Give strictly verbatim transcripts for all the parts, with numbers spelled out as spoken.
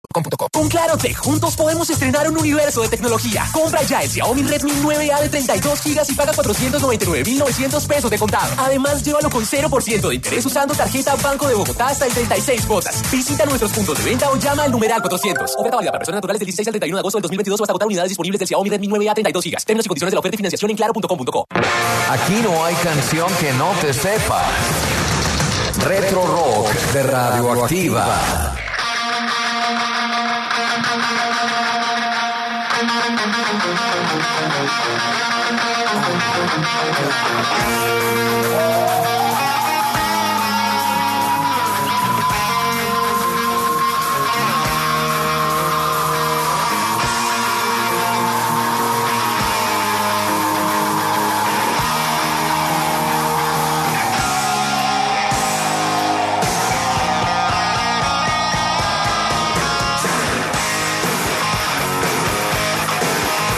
Con Claro Tech, juntos podemos estrenar un universo de tecnología. Compra ya el Xiaomi Redmi nueve A de treinta y dos gigas y paga cuatrocientos noventa y nueve mil novecientos pesos de contado. Además, llévalo con cero por ciento de interés usando tarjeta Banco de Bogotá hasta en treinta y seis cuotas. Visita nuestros puntos de venta o llama al numeral cuatrocientos. Oferta válida para personas naturales del dieciséis al treinta y uno de agosto del dos mil veintidós o hasta agotar unidades disponibles del Xiaomi Redmi nueve A treinta y dos gigas. Términos y condiciones de la oferta y financiación en claro punto com punto co. Aquí no hay canción que no te sepa. Retro Rock de Radioactiva.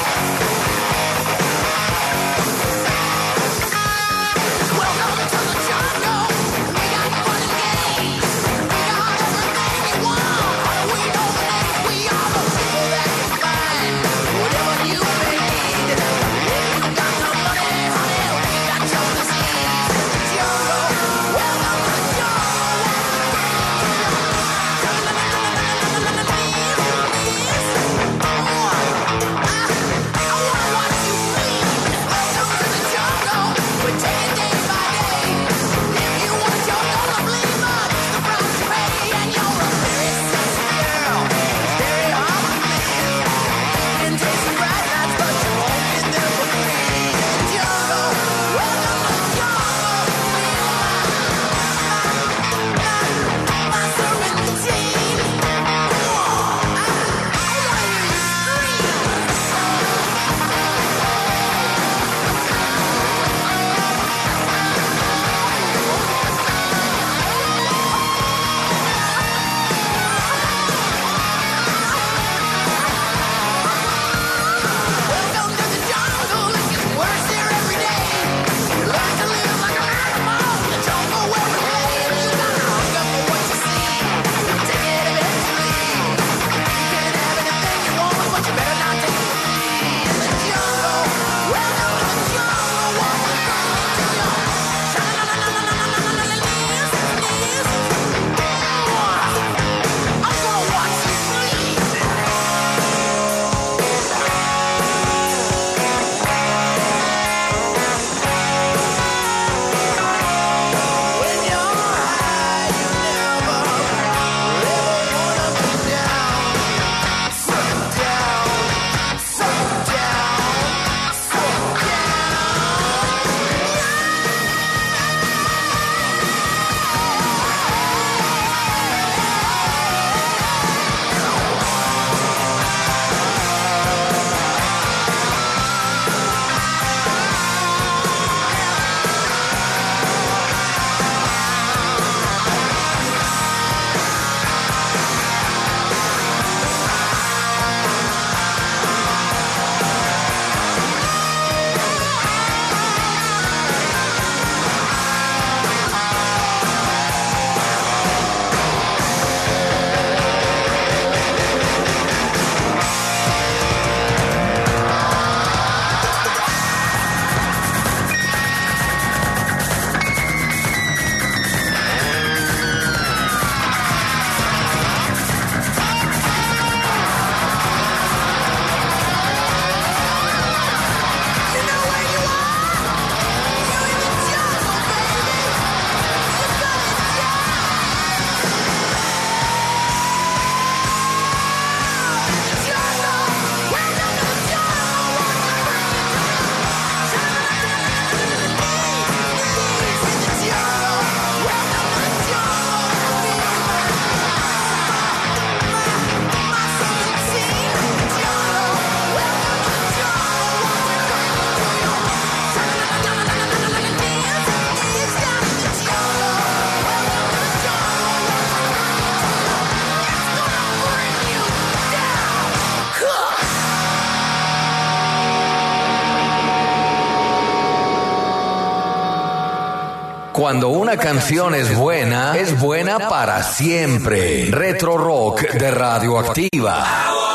Welcome to the Cuando una canción es buena, es buena para siempre. Retro Rock de Radioactiva.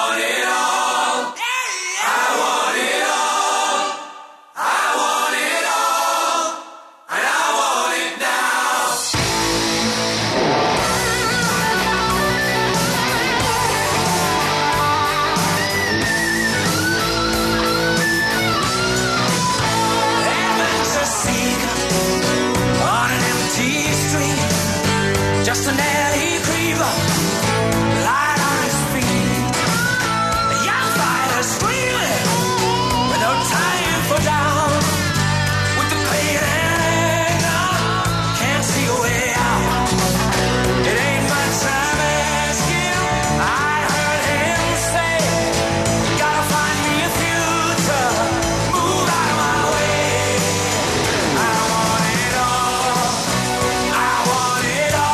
Just an alley creeper, light on his feet. A young fighter screaming, with no time for doubt. With the pain and anger, can't see a way out. It ain't much I'm asking, I heard him say, gotta find me a future, move out of my way. I want it all, I want it all.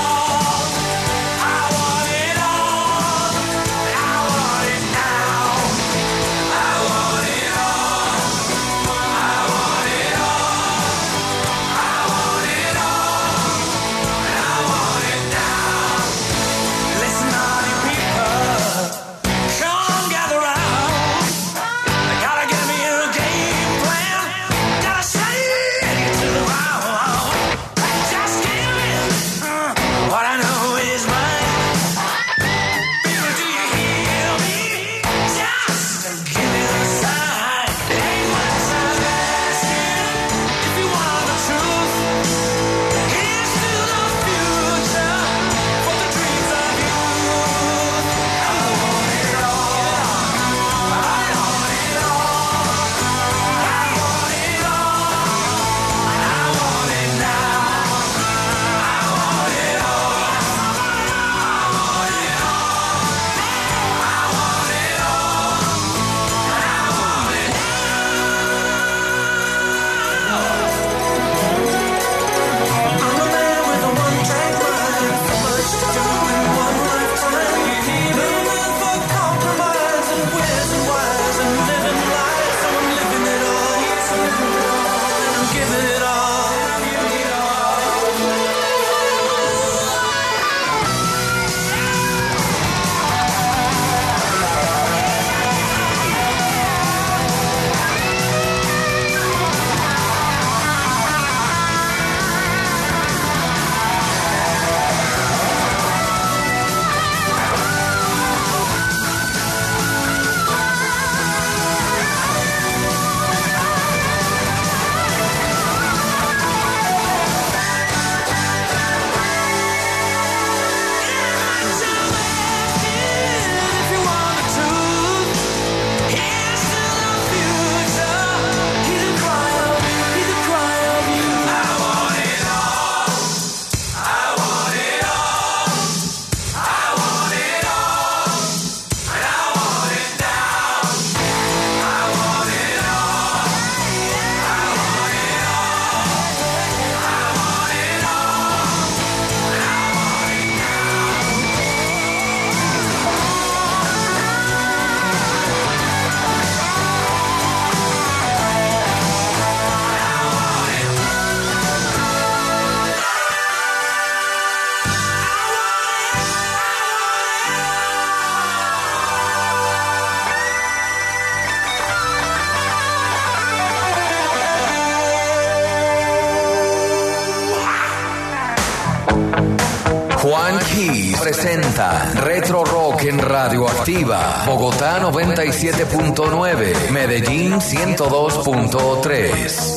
Juan Keys presenta Retro Rock en Radioactiva. Bogotá noventa y siete punto nueve, Medellín ciento dos punto tres.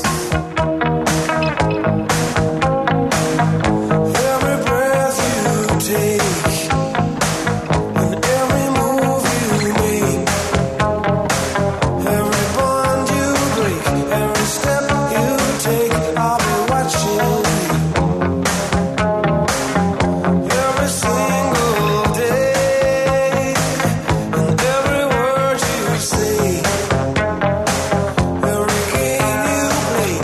Every game you play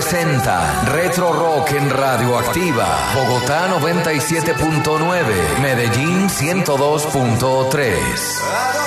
presenta Retro Rock en Radioactiva, Bogotá noventa y siete punto nueve, Medellín ciento dos punto tres.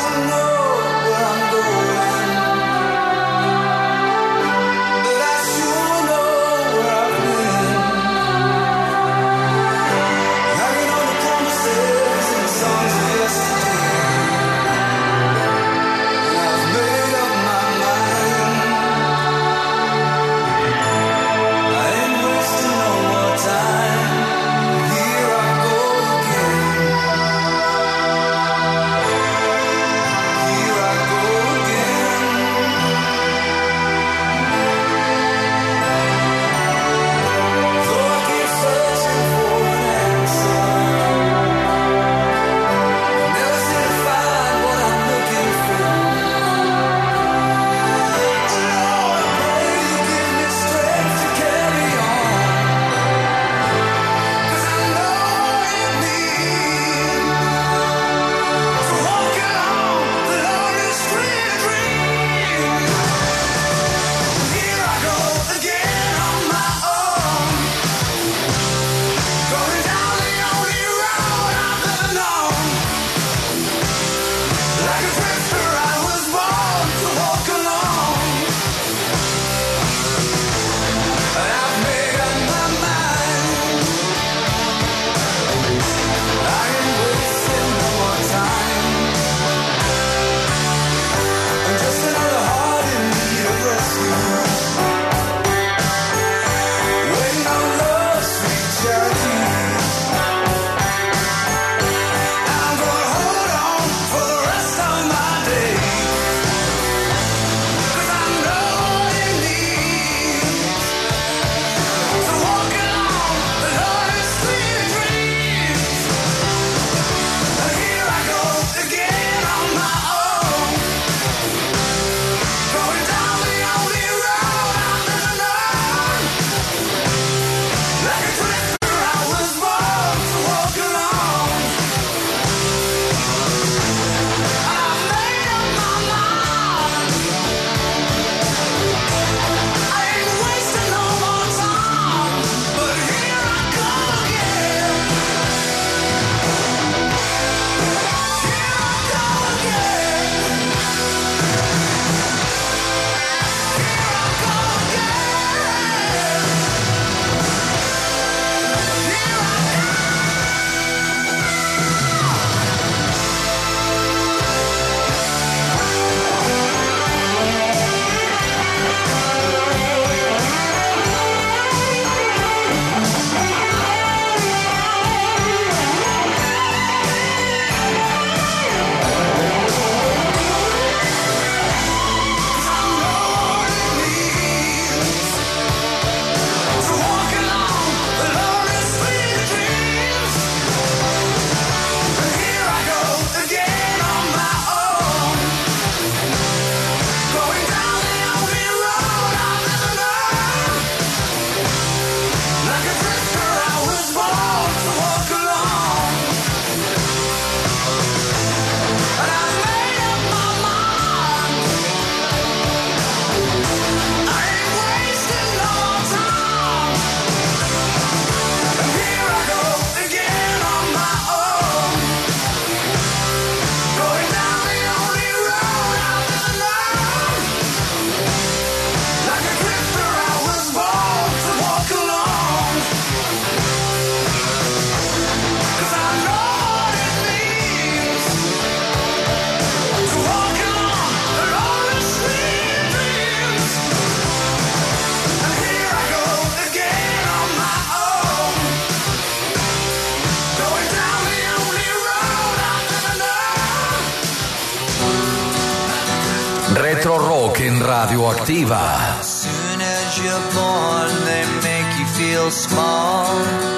Retro Rock en Radioactiva. As soon as you're born, they make you feel small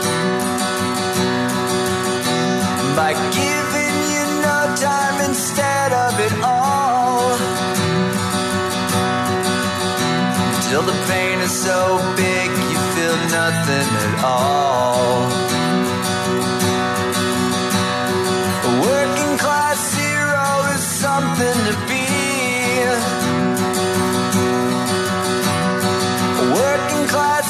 by giving you no time instead of it all. Till the pain is so big, you feel nothing at all. A working class hero is something to be. A working class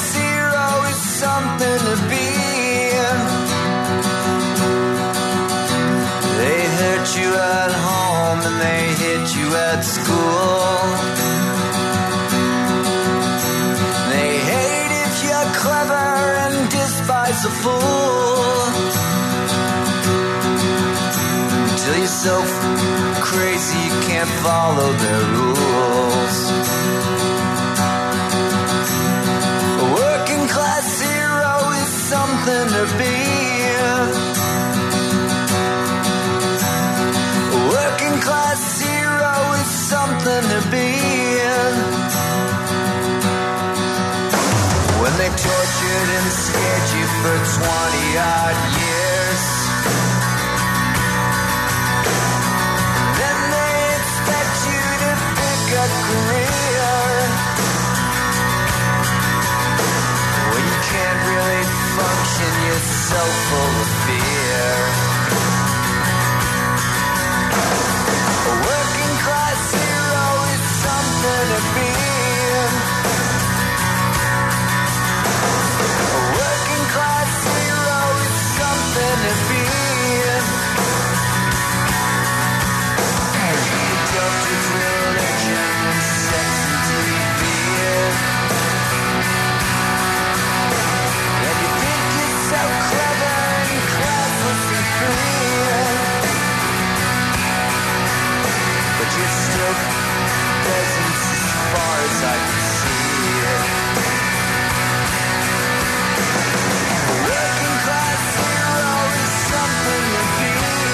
at school. They hate if you're clever and despise a fool. Till you're so crazy you can't follow their rules. A working class hero is something to be. A working class hero is something to be. When they tortured and scared you for twenty odd years, then they expect you to pick a career. When you can't really function, you're so full of fear. A working class hero is something to be. A working class hero is something to be. You don't use religion, sex and T V. And you think you're so clever and classless and free. But you're still peasants as far as I can see. A working class hero is something to be.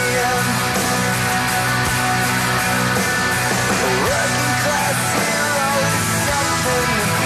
A working class hero is something to be.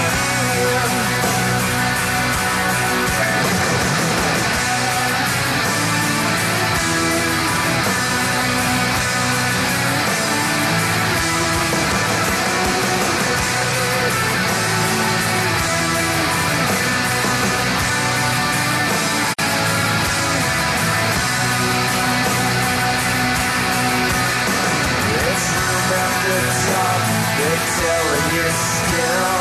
It's room at the top, they're telling you still.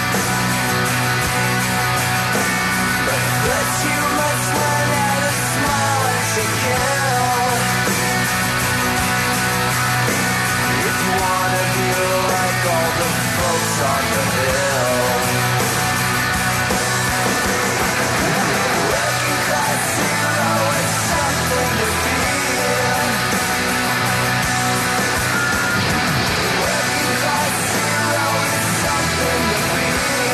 But first you must learn how to smile and to kill. If you wanna be like all the folks on the hill. Working class hero is something to be. Working class hero is something to be.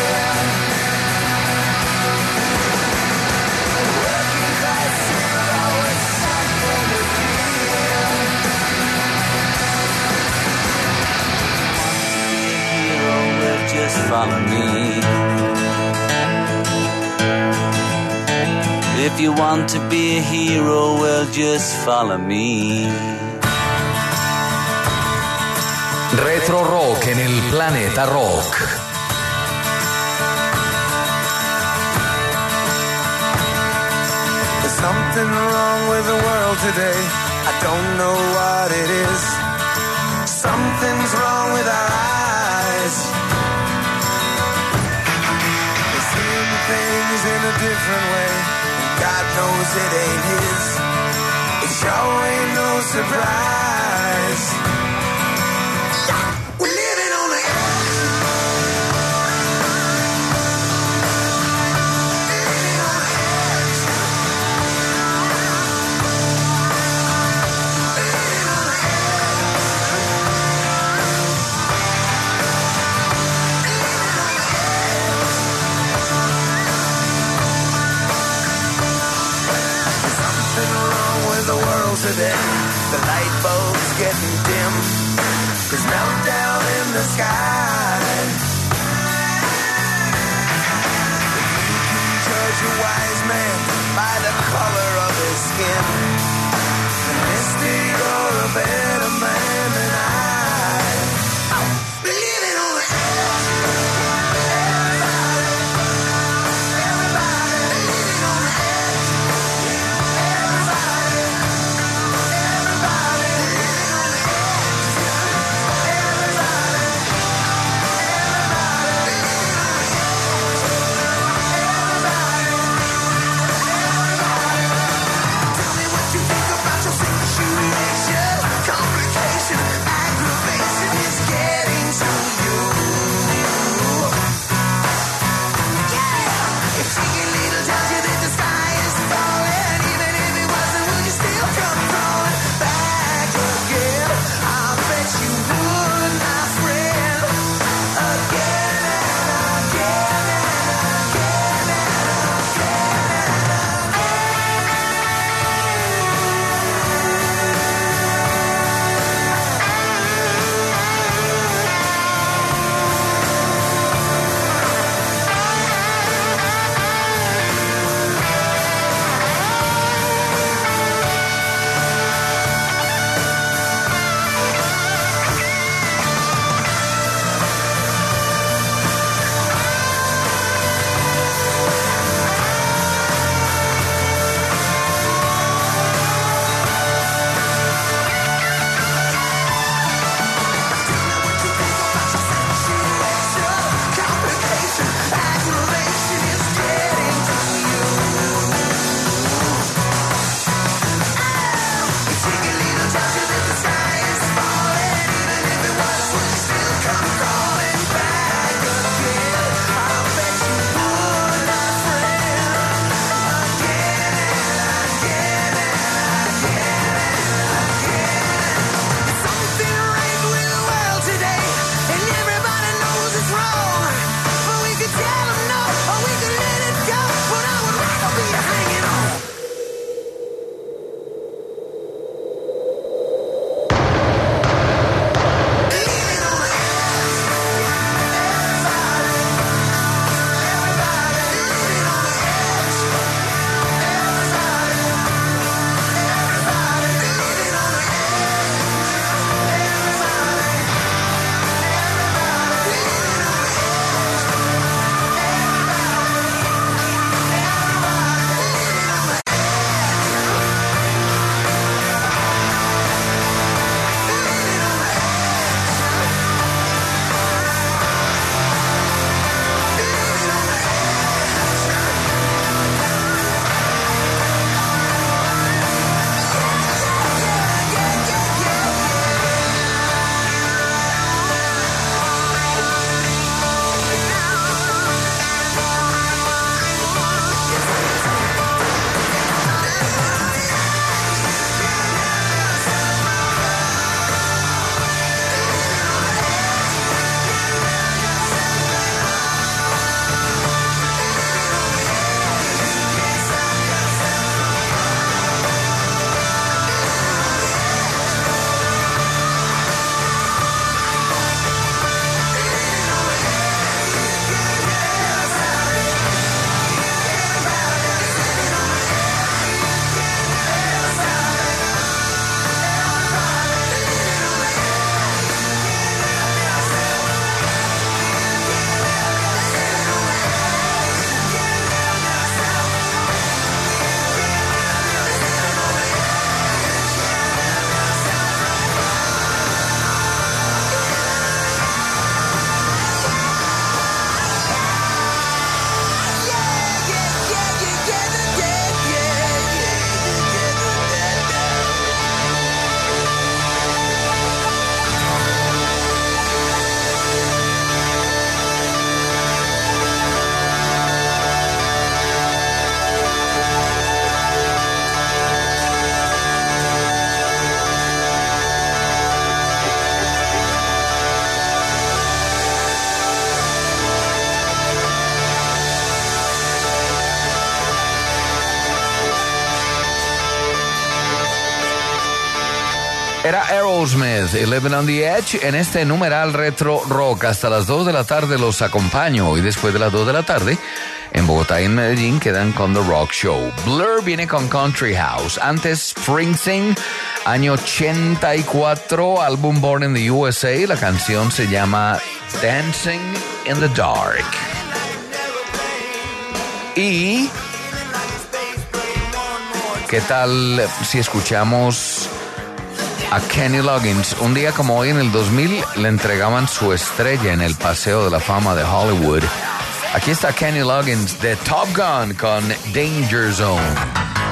Working class hero is something to be. Hero will just follow me. If you want to be a hero, well, just follow me. Retro Rock en el Planeta Rock. There's something wrong with the world today. I don't know what it is. Something's wrong with our eyes. We're seeing things in a different way. God knows it ain't his. It sure ain't no surprise. We're living on the edge. Living on the edge. Living on the There's something wrong with the world today. The light bulb's getting dim. There's meltdown in the sky. You can judge a wise man by the color of his skin. A mystic or a better man than I. We're living on the edge. Everybody, everybody, living on the edge. Everybody, everybody, living on the edge. Everybody, everybody, living on the edge. Everybody. Era Aerosmith y Living on the Edge en este numeral retro rock. Hasta las dos de la tarde los acompaño y después de las dos de la tarde en Bogotá y en Medellín quedan con The Rock Show. Blur viene con Country House. Antes Springsteen, año ochenta y cuatro, álbum Born in the U S A. La canción se llama Dancing in the Dark. Y ¿qué tal si escuchamos a Kenny Loggins? Un día como hoy en el dos mil le entregaban su estrella en el Paseo de la Fama de Hollywood. Aquí está Kenny Loggins de Top Gun con Danger Zone.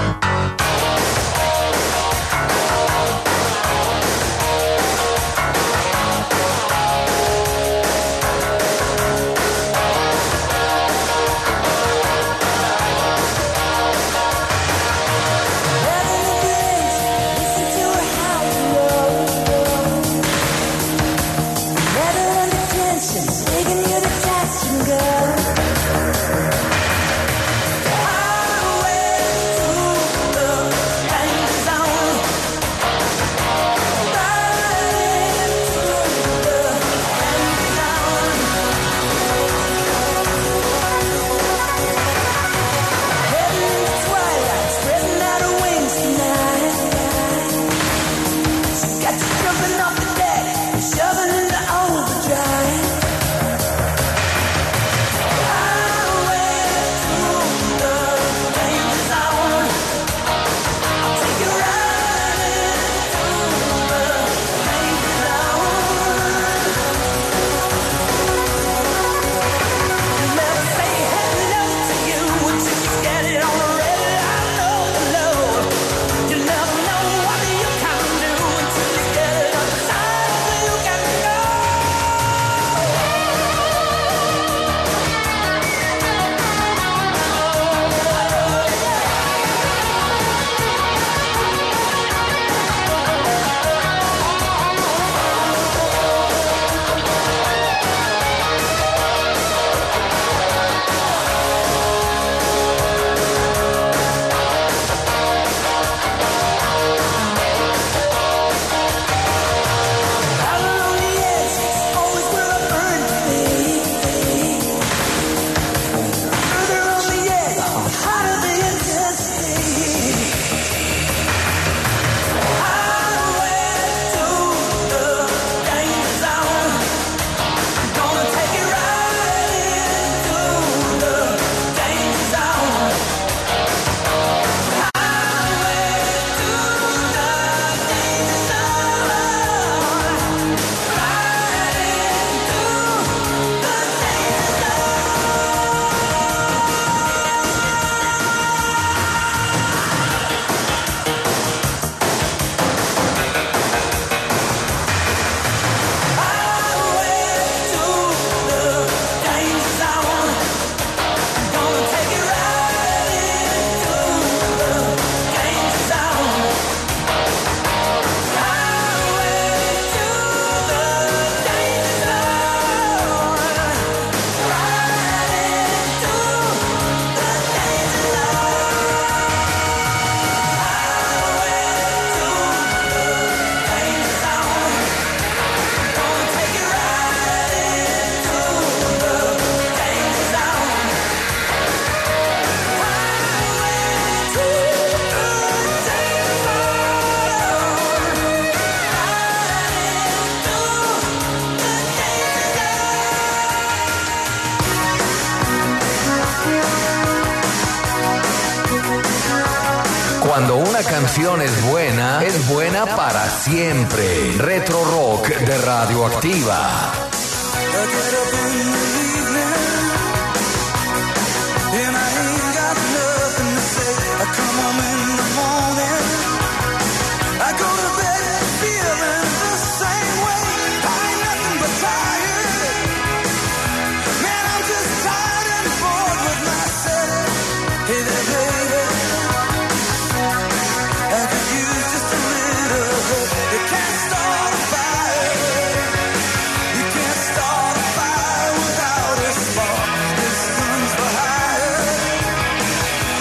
Cuando una canción es buena, es buena para siempre. Retro Rock de Radioactiva.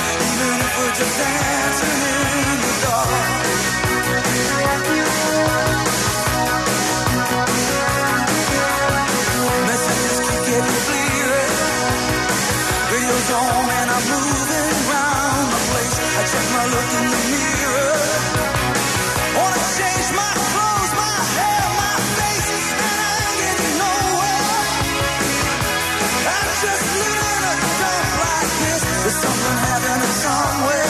Just dancing in the dark. I'm moving round the place. I check my look in the mirror. Wanna change my clothes, my hair, my face, and I ain't getting nowhere. I'm just living a dump like this. There's something happening somewhere.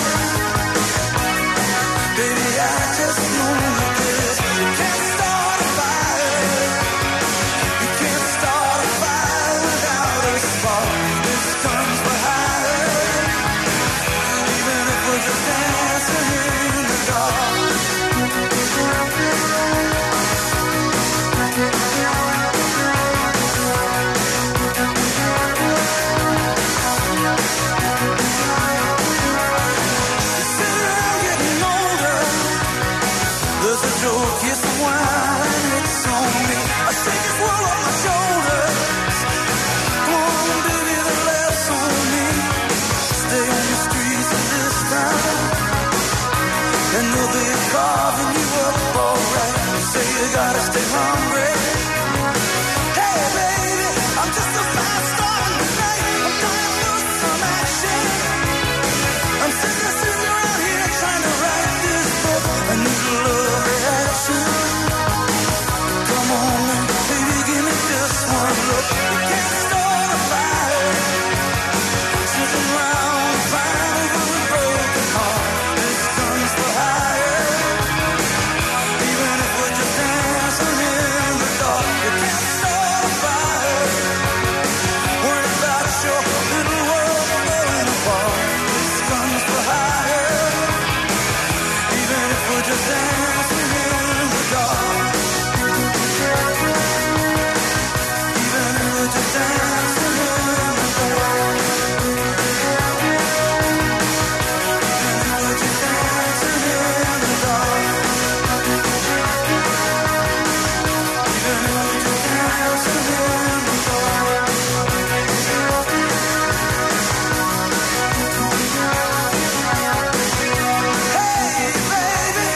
Baby, I just know this. You can't start a fire. You can't start a fire without a spark. This comes for higher. Even if we're just dancing in the dark. Kiss the wine, it's on me. I shake this world off my shoulders. Come on, baby, the laughs on me. Stay on the streets of this town, and they'll be carving you up alright. Say you gotta stay hungry. Hey, baby, I'm just a fast star tonight. I'm dying for some action. I'm sick of sitting around here trying to write this book. I need a love reaction. Come on, baby, give me just one look. You can't start a fire. Sitting around crying over a broken heart. This comes for higher. Even if we're just dancing in the dark. You can't start a fire. Worry about your little world falling apart. This comes for higher. Even if we're just dancing in the dark. Even if we're just dancing in the dark. Even if we're just dancing in the dark. Even if we're just dancing in the dark. Hey, baby.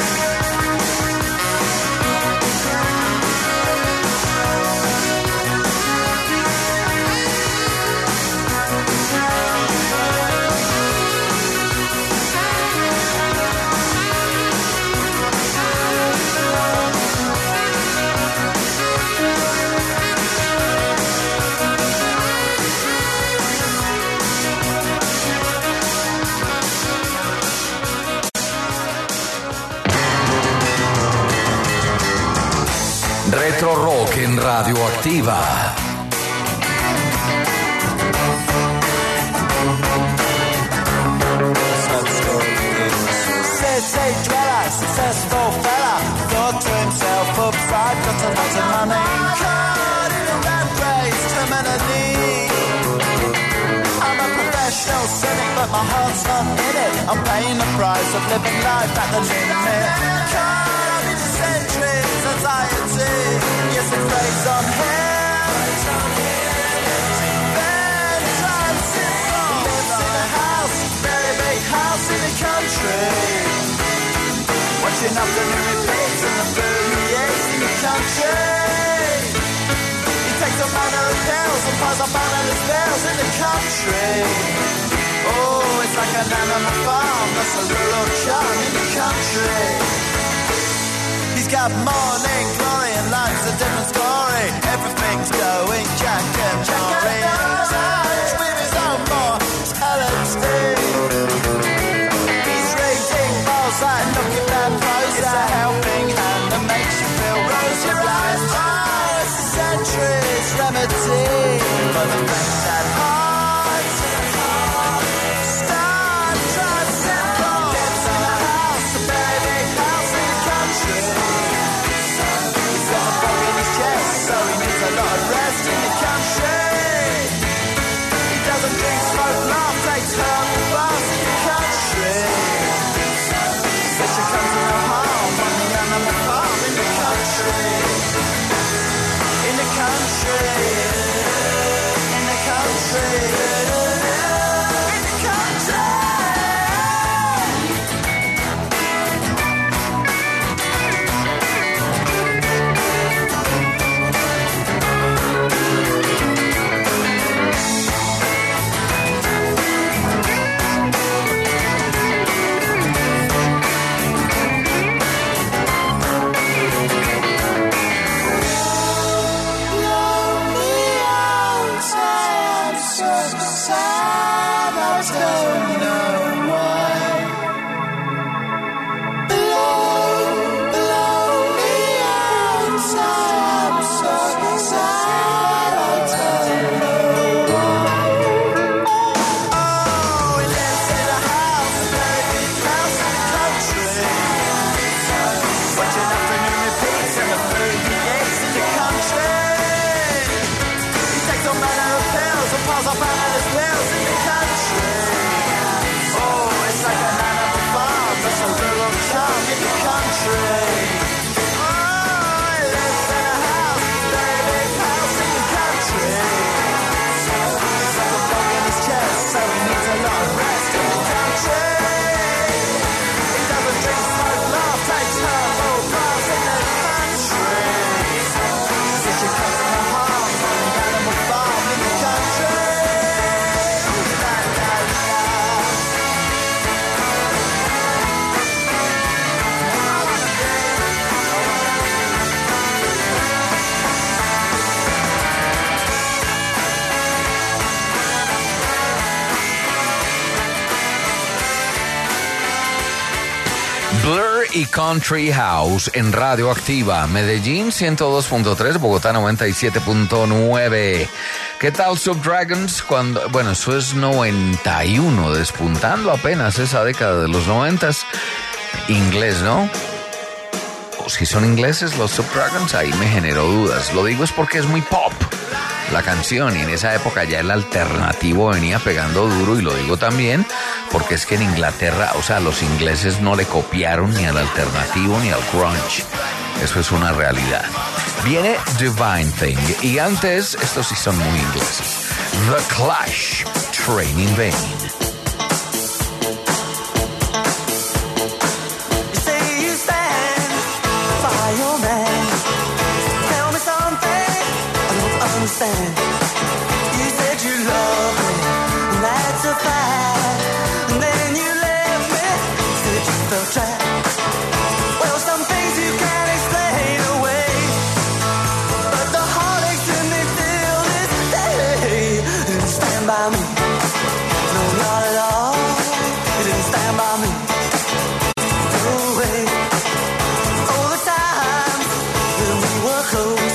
Retro Rock in Radioactiva. City dweller, successful fella, thought to himself, upside, got a lot of money. Caught in a rat race, terminally. I'm a professional cynic, but my heart's not in it. I'm paying the price of living life at the limit. Caught in centuries, anxiety. Yes, it plays on him. Then drives it on. Lives in a house, very big house in the country. Watching afternoon repeats and the food he eats in the country. He takes a manner of pills and piles up analyst bills in the country. Oh, it's like an animal farm, that's a rural charm in the country. He's got morning glory and life's a different story. Everything's going Jack and Jory. Touch with his own more L S D. He's reading balls like looking bad pros. It's a helping hand that makes you feel rosy blind. Oh, it's a century's remedy for the things at heart. Star drives simple. Lives in a house, a very big house in the country. He's got a bug in his chest, so he needs a lot of rest in the country. Blur y Country House en Radio Activa. Medellín ciento dos punto tres, Bogotá noventa y siete punto nueve. ¿Qué tal Subdragons? Cuando, bueno, eso es noventa y uno, despuntando apenas esa década de los noventas. Inglés, ¿no? O si son ingleses los Subdragons, ahí me generó dudas. Lo digo es porque es muy pop la canción, y en esa época ya el alternativo venía pegando duro, y lo digo también porque es que en Inglaterra, o sea, los ingleses no le copiaron ni al alternativo ni al grunge. Eso es una realidad. Viene Divine Thing, y antes, estos sí son muy ingleses, The Clash, Train in Vain. Understand. You said you love me, and that's a fact. And then you left me, said you felt trapped. Well, some things you can't explain away, but the heartaches in me till this day. You didn't stand by me, no, not at all. You didn't stand by me, no way. All the times when we were close,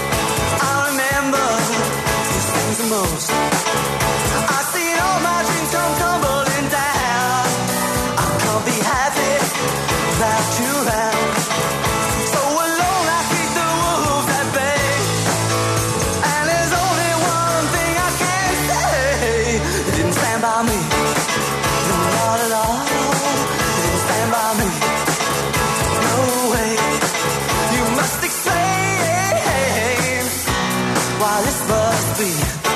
the most. I've seen all my dreams come tumbling down. I can't be happy without you around. So alone I keep the wolves at bay. And there's only one thing I can say. You didn't stand by me, no, not at all. You didn't stand by me, no way. You must explain why this must be.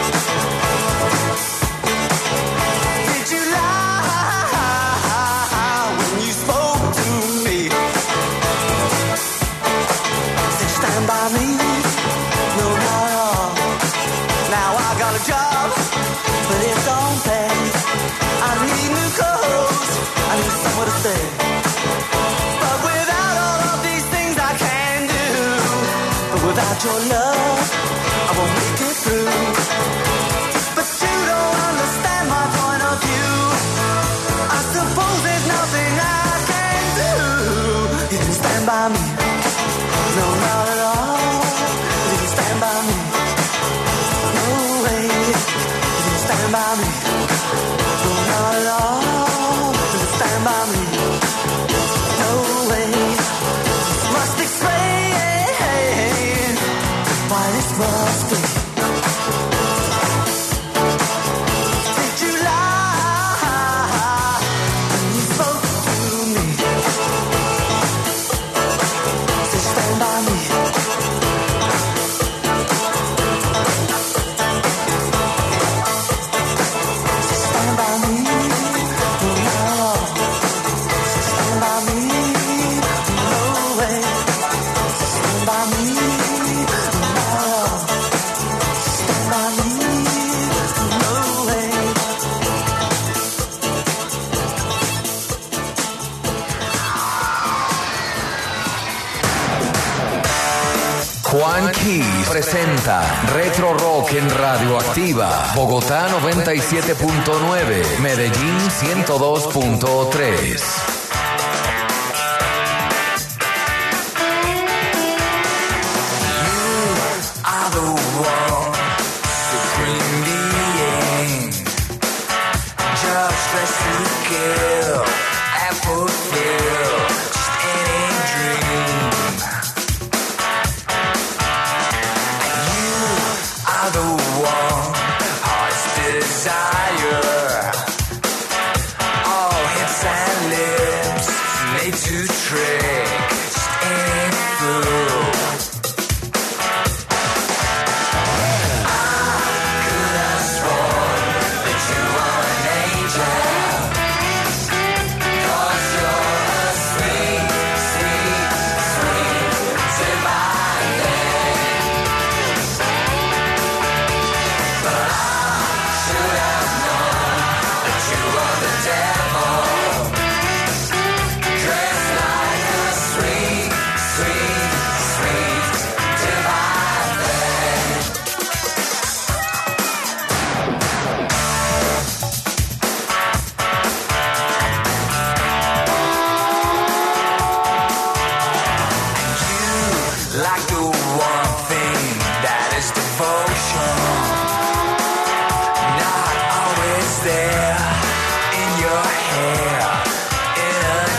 Job, but it don't pay. I need new clothes, I need somewhere to stay. But without all of these things I can do, but without your love, I won't make it through. But you don't understand my point of view. I suppose there's nothing I can do. You didn't stand by me, no, not at all. You didn't stand by me, stand by me, no, not at all. Stand by me, no way. Must explain why this must be. Did you lie when you spoke to me? So stand by me. Juan Keys presenta Retro Rock en Radio Activa. Bogotá noventa y siete punto nueve, Medellín ciento dos punto tres. Desire, all hits and lips.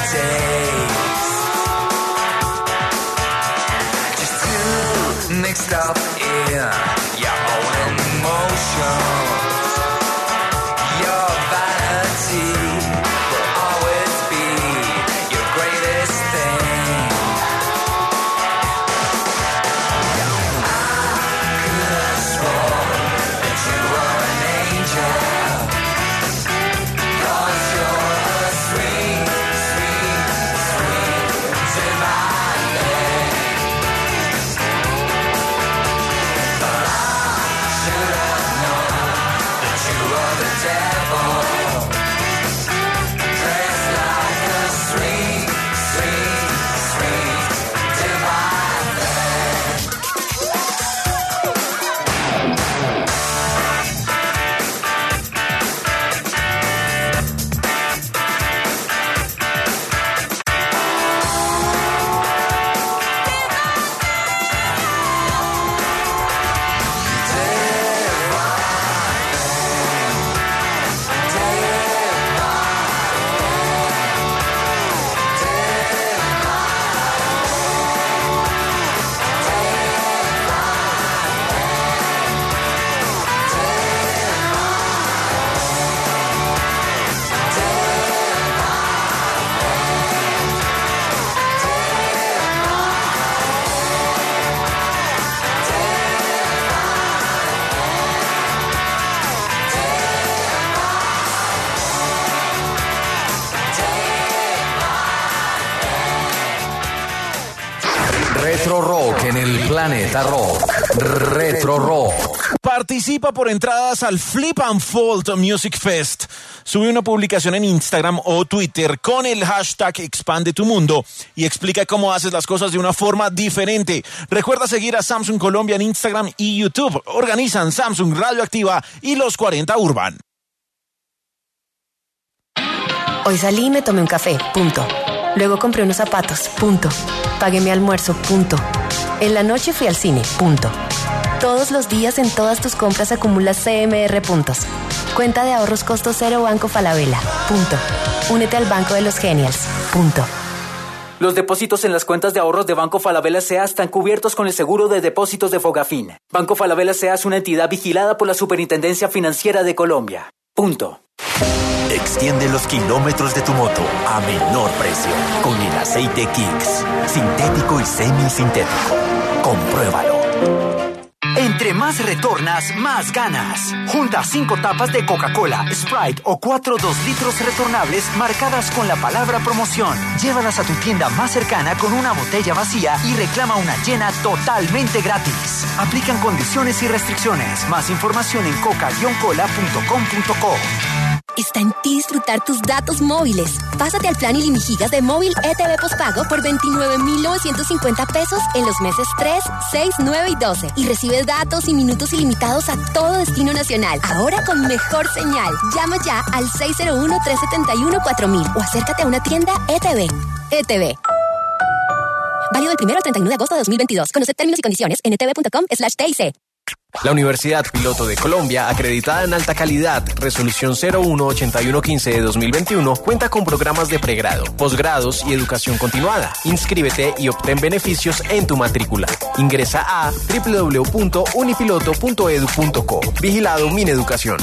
days. Just too mixed up in your own emotions. Your vanity will always be your greatest thing. I could have sworn that you were an angel. Retro Rock en el Planeta Rock. Retro Rock. Participa por entradas al Flip and Fold Music Fest. Sube una publicación en Instagram o Twitter con el hashtag Expande tu Mundo y explica cómo haces las cosas de una forma diferente. Recuerda seguir a Samsung Colombia en Instagram y YouTube. Organizan Samsung Radioactiva y los cuarenta Urban. Hoy salí y me tomé un café, punto. Luego compré unos zapatos, punto. Pagué mi almuerzo, punto. En la noche fui al cine, punto. Todos los días en todas tus compras acumulas C M R puntos. Cuenta de ahorros costo cero Banco Falabella, punto. Únete al Banco de los Genials, punto. Los depósitos en las cuentas de ahorros de Banco Falabella S A están cubiertos con el seguro de depósitos de Fogafín. Banco Falabella S A es una entidad vigilada por la Superintendencia Financiera de Colombia. Punto. Extiende los kilómetros de tu moto a menor precio con el aceite Kicks, sintético y semisintético. Compruébalo. Entre más retornas, más ganas. Junta cinco tapas de Coca-Cola, Sprite o cuatro dos litros retornables marcadas con la palabra promoción. Llévalas a tu tienda más cercana con una botella vacía y reclama una llena totalmente gratis. Aplican condiciones y restricciones. Más información en coca guion cola punto com punto co. Está en ti disfrutar tus datos móviles. Pásate al plan Ilimigigas de móvil E T V postpago por veintinueve mil novecientos cincuenta pesos en los meses tres, seis, nueve y doce. Y recibe datos y minutos ilimitados a todo destino nacional. Ahora con mejor señal. Llama ya al seis cero uno, tres siete uno, cuatro mil o acércate a una tienda E T V. E T V. Válido del primero al treinta y uno de agosto de dos mil veintidós. Conoce términos y condiciones en etv punto com slash T I C. La Universidad Piloto de Colombia, acreditada en alta calidad, resolución cero uno ochenta y uno quince de dos mil veintiuno, cuenta con programas de pregrado, posgrados y educación continuada. Inscríbete y obtén beneficios en tu matrícula. Ingresa a doble u doble u doble u punto unipiloto punto edu punto co. Vigilado Mineducación.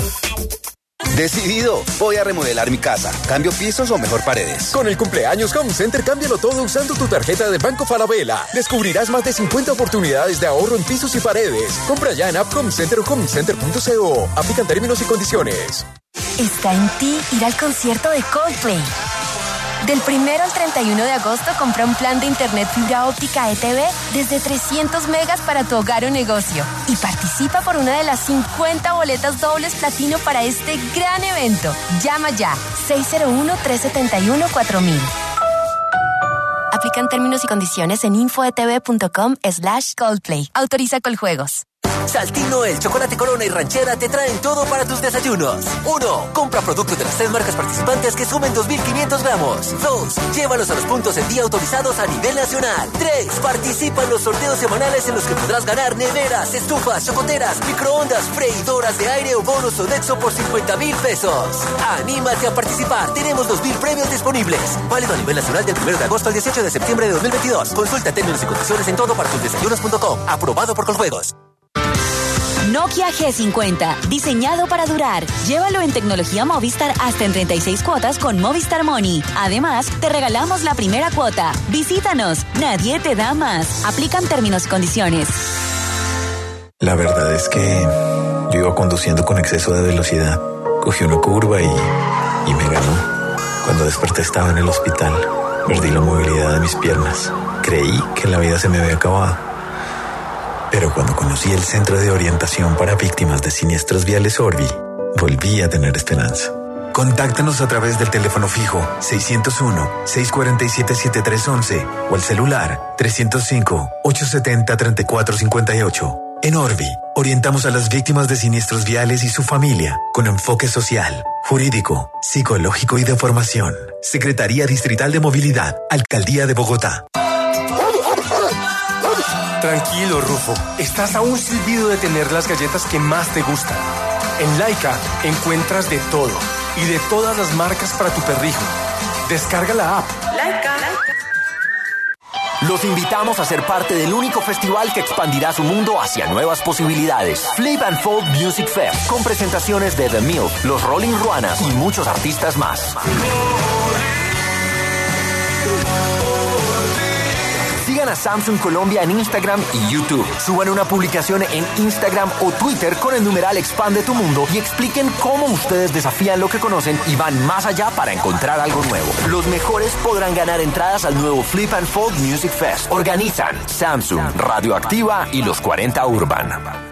Decidido, voy a remodelar mi casa. ¿Cambio pisos o mejor paredes? Con el cumpleaños Home Center, cámbialo todo usando tu tarjeta de Banco Falabella. Descubrirás más de cincuenta oportunidades de ahorro en pisos y paredes. Compra ya en App Home Center o home center punto co. Aplican términos y condiciones. Está en ti ir al concierto de Coldplay. Del primero al treinta y uno de agosto, compra un plan de internet fibra óptica E T V desde trescientos megas para tu hogar o negocio. Y participa por una de las cincuenta boletas dobles platino para este gran evento. Llama ya, seis cero uno, tres siete uno, cuatro mil. Aplican términos y condiciones en infoetv punto com slash Coldplay. Autoriza Coljuegos. Saltino, el chocolate Corona y Ranchera te traen todo para tus desayunos. Uno, compra productos de las tres marcas participantes que sumen dos mil quinientos gramos. Dos, llévalos a los puntos en día autorizados a nivel nacional. Tres, participa en los sorteos semanales en los que podrás ganar neveras, estufas, chocoteras, microondas, freidoras de aire o bonos Sodexo por cincuenta mil pesos. Anímate a participar. Tenemos dos mil premios disponibles. Válido a nivel nacional del primero de agosto al dieciocho de septiembre de dos mil veintidós. Consulta términos y condiciones en todo para tus desayunos punto com. Aprobado por Coljuegos. Nokia G cincuenta, diseñado para durar. Llévalo en tecnología Movistar hasta en treinta y seis cuotas con Movistar Money. Además, te regalamos la primera cuota. Visítanos, nadie te da más. Aplican términos y condiciones. La verdad es que yo iba conduciendo con exceso de velocidad. Cogí una curva y, y me ganó. Cuando desperté estaba en el hospital. Perdí la movilidad de mis piernas. Creí que la vida se me había acabado. Pero cuando conocí el Centro de Orientación para Víctimas de Siniestros Viales Orbi, volví a tener esperanza. Contáctanos a través del teléfono fijo seiscientos uno, seiscientos cuarenta y siete, setenta y tres once o el celular trescientos cinco, ochocientos setenta, treinta y cuatro cincuenta y ocho. En Orbi, orientamos a las víctimas de siniestros viales y su familia con enfoque social, jurídico, psicológico y de formación. Secretaría Distrital de Movilidad, Alcaldía de Bogotá. Tranquilo, Rufo. Estás a un silbido de tener las galletas que más te gustan. En Laika encuentras de todo y de todas las marcas para tu perrijo. Descarga la app. Laika. Los invitamos a ser parte del único festival que expandirá su mundo hacia nuevas posibilidades. Flip and Fold Music Fest, con presentaciones de The Milk, Los Rolling Ruanas y muchos artistas más. Sigan a Samsung Colombia en Instagram y YouTube. Suban una publicación en Instagram o Twitter con el numeral Expande tu Mundo y expliquen cómo ustedes desafían lo que conocen y van más allá para encontrar algo nuevo. Los mejores podrán ganar entradas al nuevo Flip and Fold Music Fest. Organizan Samsung, Radioactiva y los cuarenta Urban.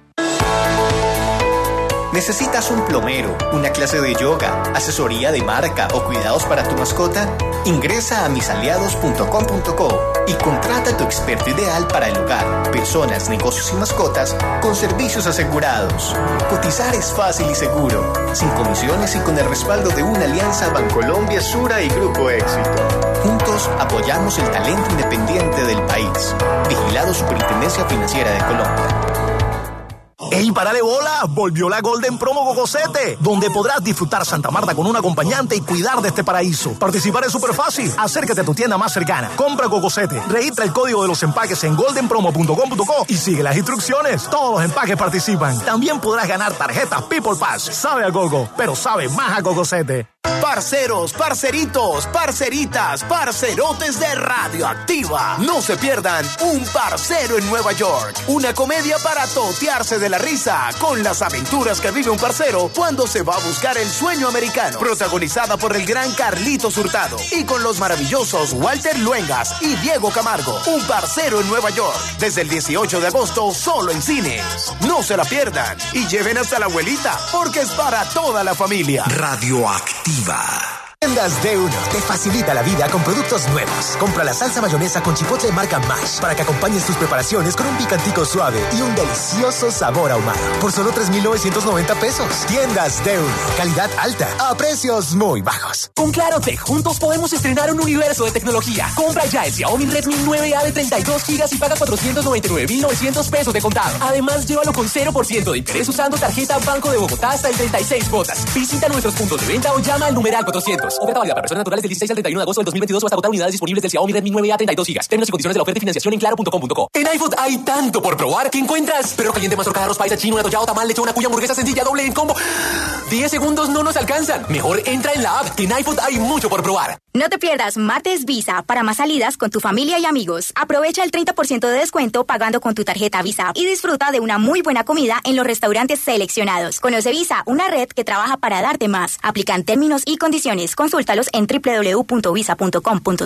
¿Necesitas un plomero, una clase de yoga, asesoría de marca o cuidados para tu mascota? Ingresa a mis aliados punto com punto co y contrata a tu experto ideal para el hogar, personas, negocios y mascotas con servicios asegurados. Cotizar es fácil y seguro, sin comisiones y con el respaldo de una alianza Bancolombia, Sura y Grupo Éxito. Juntos apoyamos el talento independiente del país. Vigilado Superintendencia Financiera de Colombia. ¡Ey, párale bola! Volvió la Golden Promo Gogosete, donde podrás disfrutar Santa Marta con un acompañante y cuidar de este paraíso. Participar es súper fácil. Acércate a tu tienda más cercana. Compra Gogosete. Registra el código de los empaques en golden promo punto com punto co y sigue las instrucciones. Todos los empaques participan. También podrás ganar tarjetas People Pass. Sabe a gogo, pero sabe más a Gogosete. Parceros, parceritos, parceritas, parcerotes de Radioactiva. No se pierdan Un Parcero en Nueva York. Una comedia para totearse de la risa con las aventuras que vive un parcero cuando se va a buscar el sueño americano. Protagonizada por el gran Carlitos Hurtado y con los maravillosos Walter Luengas y Diego Camargo. Un Parcero en Nueva York. Desde el dieciocho de agosto solo en cines. No se la pierdan y lleven hasta la abuelita porque es para toda la familia. Radioactiva. Tiendas de Uno te facilita la vida con productos nuevos. Compra la salsa mayonesa con chipotle marca Mash para que acompañes tus preparaciones con un picantico suave y un delicioso sabor ahumado. Por solo tres mil novecientos noventa pesos. Tiendas de Uno. Calidad alta a precios muy bajos. Con Claro Tech, juntos podemos estrenar un universo de tecnología. Compra ya el Xiaomi Redmi nueve A de treinta y dos gigas y paga cuatrocientos noventa y nueve mil novecientos pesos de contado. Además, llévalo con cero por ciento de interés usando tarjeta Banco de Bogotá hasta en treinta y seis cuotas. Visita nuestros puntos de venta o llama al numeral cuatrocientos. Oferta válida para personas naturales del dieciséis al treinta y uno de agosto del dos mil veintidós o hasta agotar unidades disponibles del Xiaomi Redmi nueve A treinta y dos gigas. Términos y condiciones de la oferta y financiación en claro punto com punto co. En iFood hay tanto por probar que encuentras perro caliente, mazorca, arroz paisa, chino, atollado, tamal, lechona, cuya, hamburguesa sencilla, doble en combo. diez segundos no nos alcanzan. Mejor entra en la app, que en iFood hay mucho por probar. No te pierdas Martes Visa para más salidas con tu familia y amigos. Aprovecha el treinta por ciento de descuento pagando con tu tarjeta Visa y disfruta de una muy buena comida en los restaurantes seleccionados. Conoce Visa, una red que trabaja para darte más. Aplican términos y condiciones. Consúltalos en doble u doble u doble u punto visa punto com punto co.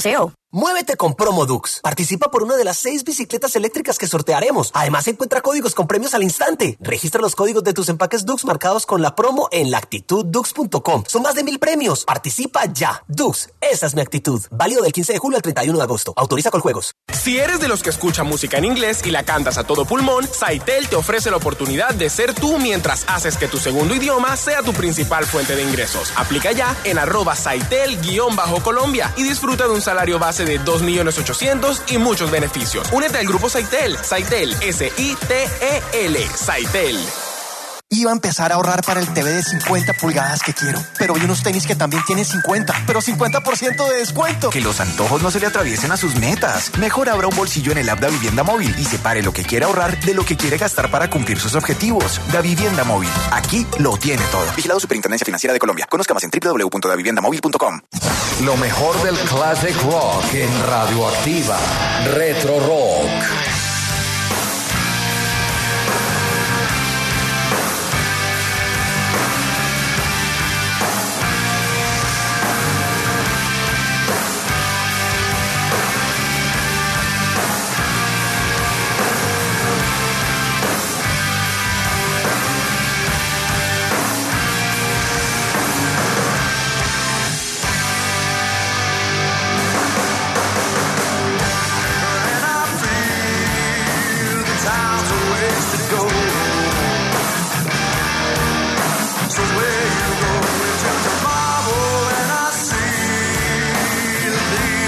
Muévete con Promo Dux. Participa por una de las seis bicicletas eléctricas que sortearemos. Además, encuentra códigos con premios al instante. Registra los códigos de tus empaques Dux marcados con la promo en la actitud dux punto com. Son más de mil premios. Participa ya. Dux, esa es mi actitud. Válido del quince de julio al treinta y uno de agosto. Autoriza con juegos. Si eres de los que escucha música en inglés y la cantas a todo pulmón, Saitel te ofrece la oportunidad de ser tú mientras haces que tu segundo idioma sea tu principal fuente de ingresos. Aplica ya en arroba Saitel-Colombia y disfruta de un salario base de dos millones ochocientos mil y muchos beneficios. Únete al grupo Saitel. Saitel, S I T E L. Saitel. Iba a empezar a ahorrar para el T V de cincuenta pulgadas que quiero, pero vi unos tenis que también tienen cincuenta, pero cincuenta por ciento de descuento. Que los antojos no se le atraviesen a sus metas. Mejor abra un bolsillo en el app Da Vivienda Móvil y separe lo que quiere ahorrar de lo que quiere gastar para cumplir sus objetivos. Da Vivienda Móvil. Aquí lo tiene todo. Vigilado Superintendencia Financiera de Colombia. Conozca más en doble u doble u doble u punto da vivienda móvil punto com. Lo mejor del classic rock en Radioactiva. Retro Rock.